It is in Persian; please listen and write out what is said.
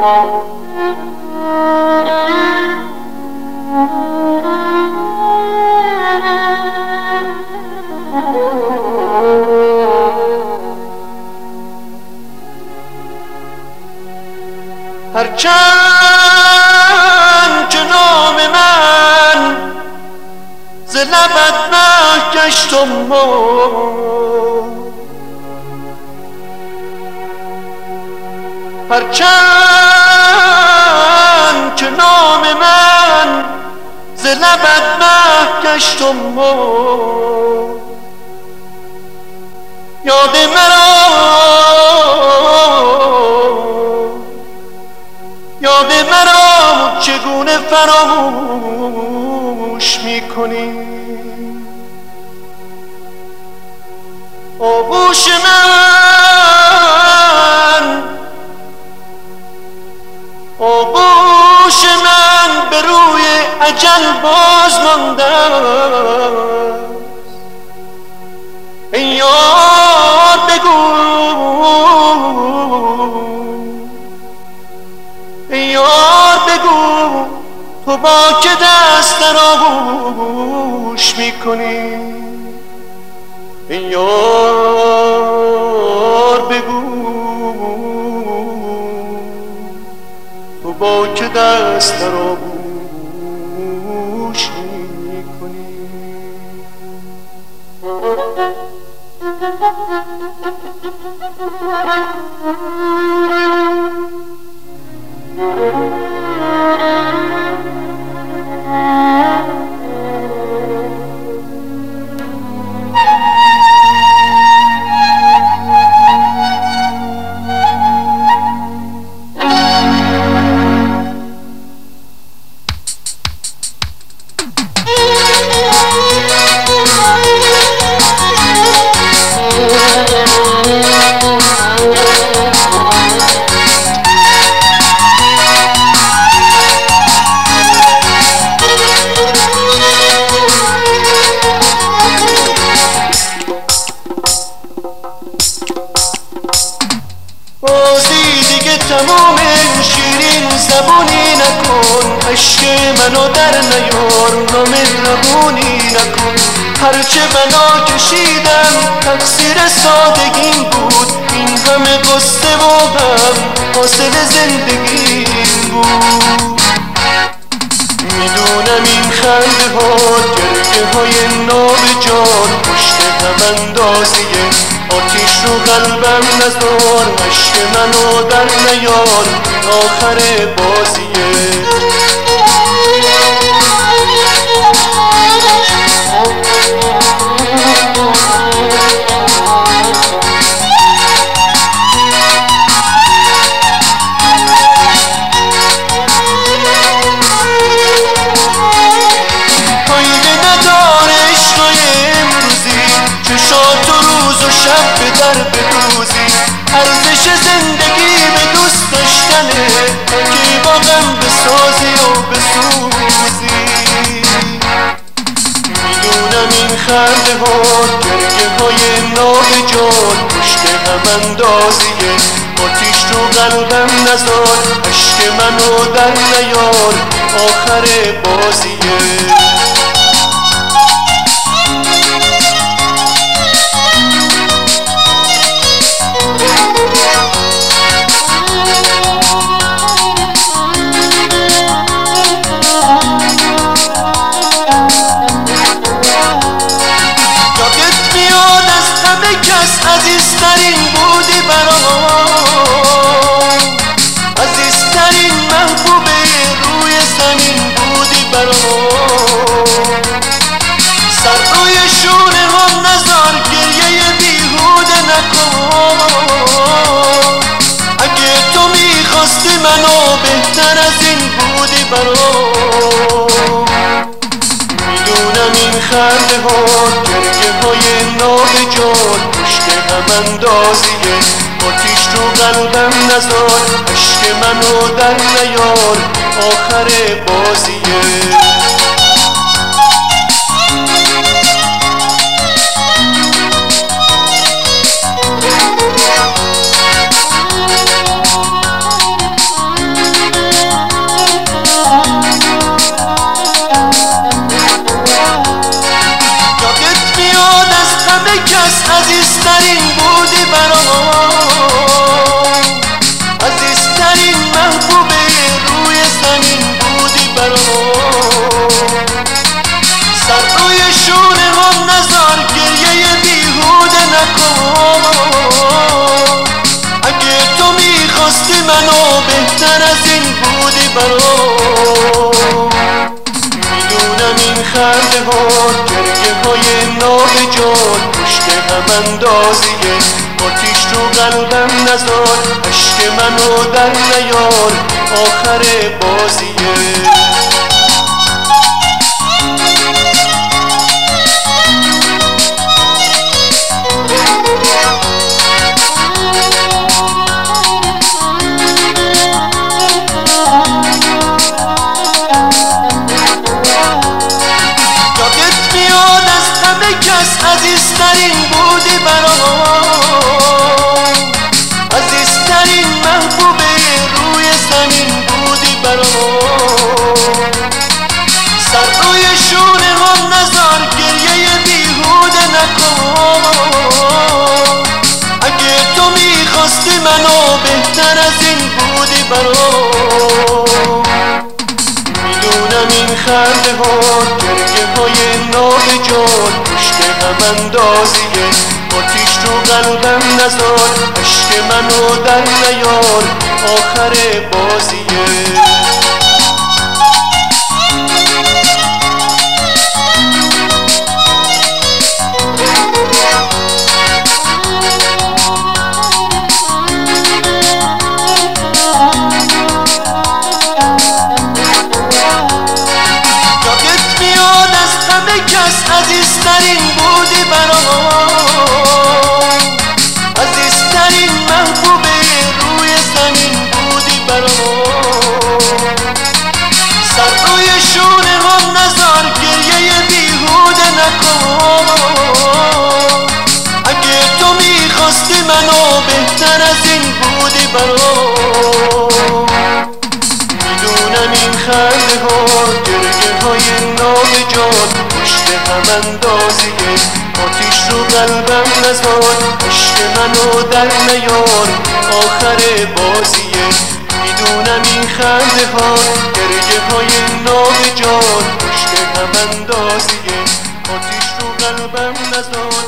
هرچند که نام من ز لبت محو گشت و هرچند که نام من ز لبت محو گشت و یاد مرا چگونه فراموش میکنی؟ آغوش من به روی اجل باز مانده است. ای یار بگو، ای یار بگو تو با که دست در آغوش میکنی؟ ای یار بگو تو با که دست در آغوش میکنی؟ بازی دیگه تمومه، شیرین زبونی نکن، عشق منو در نیار، نامهربونی نکن. هرچه بلا کشیدم تقصیر سادگیم بود، این همه قصه و غم حاصل زندگیم بود. میدونم این خنده ها گریه های نابجان پشت هم اندازیه، آتیش رو قلبم نذار، عشق منو در نیار، آخر بازیه. فایده نداره عشقای امروزی، چشات و روز و شب به در بدوزی. ارزش زندگی به دوست داشتنه، تا که با غم بسازی و بسوزی. میدونم این خنده ها گریه های نابجان پشت هم اندازیه، آتیش رو قلبم نذار، عشق منو در نیار، آخر بازیه. عزیزترین بودی برام، عزیزترین محبوب روی زمین بودی برام. سر روی شونه هم نذار، گریه بیهوده نکن. اگه تو میخواستی منو بهتر از این بودی برام. میدونم این خنده ها گریه های نابجان پشت هم اندازیه، آتیش رو قلبم نذار، عشق منو در نیار، آخر بازیه. برام. میدونم این خنده ها گریه های نابجاد پشت هم اندازیه، آتیش رو قلبم نزار، عشق منو در نیار، آخر بازیه. عزیزترین بودی برام، عزیزترین محبوب روی زمین بودی برام. سر روی شونه هم نزار، گریه بیهوده نکن. اگه تو میخواستی منو بهتر از این بودی برام. میدونم این خنده ها گریه های نابجاد پشت هم اندازیه، آتیش رو قلبم نزار، عشق منو در نیار، آخر بازیه. عزیزترین بودی برام، عزیزترین محبوب روی زمین بودی برام. سر روی شونه هم نزار، گریه بیهوده نکن. اگه تو میخواستی منو بهتر از این بودی برام. میدونم این خنده ها گریه های نابجاد پشت هم اندازیه، آتیش رو قلبم نزار، عشق منو در نیار، آخر بازیه. میدونم این خنده ها گریه های نابجاد پشت هم اندازیه، آتیش رو قلبم نزار،